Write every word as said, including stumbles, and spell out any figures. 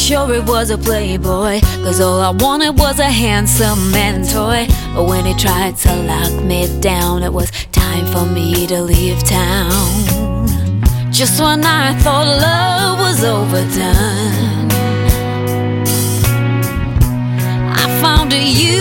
sure it was a playboy, cause all I wanted was a handsome man toy. But when he tried to lock me down, it was time for me to leave town. Just when I thought love was overdone, I found a you